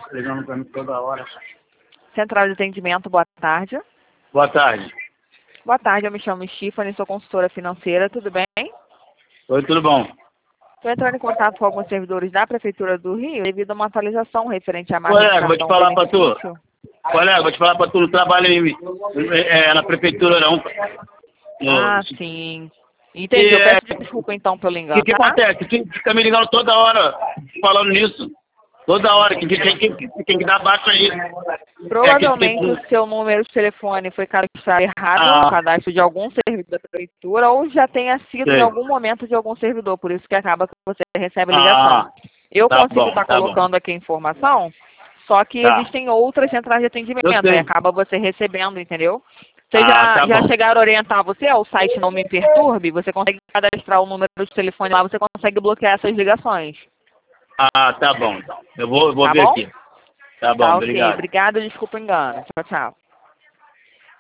ligando pra mim toda hora. Central de atendimento, boa tarde. Boa tarde. Boa tarde, eu me chamo Stephanie, sou consultora financeira, tudo bem? Oi, tudo bom? Estou entrando em contato com alguns servidores da Prefeitura do Rio devido a uma atualização referente à marca de Colega, vou te cartão falar pra tu. benefício. Colega, vou te falar pra tu, não trabalha na prefeitura não. Ah, sim. Entendi, eu peço desculpa então pelo O engano, que tá? acontece? Quem fica me ligando toda hora falando nisso? Toda hora, quem que dar baixa aí? Provavelmente o seu número de telefone foi cadastrado errado, no cadastro de algum servidor da Prefeitura, ou já tenha sido em algum momento de algum servidor, por isso que acaba que você recebe a ligação. Eu Tá consigo bom, estar tá colocando aqui a informação, só que Tá. existem outras centrais de Eu atendimento, sei. e acaba você recebendo, entendeu? Vocês já Tá bom. chegaram a orientar você ao site Não Me Perturbe? Você consegue cadastrar o número de telefone lá, você consegue bloquear essas ligações. Tá bom, então. Eu vou Tá ver bom? aqui. Tá bom, Tá ok. obrigado. Obrigada, desculpa o engano. Tchau, tchau.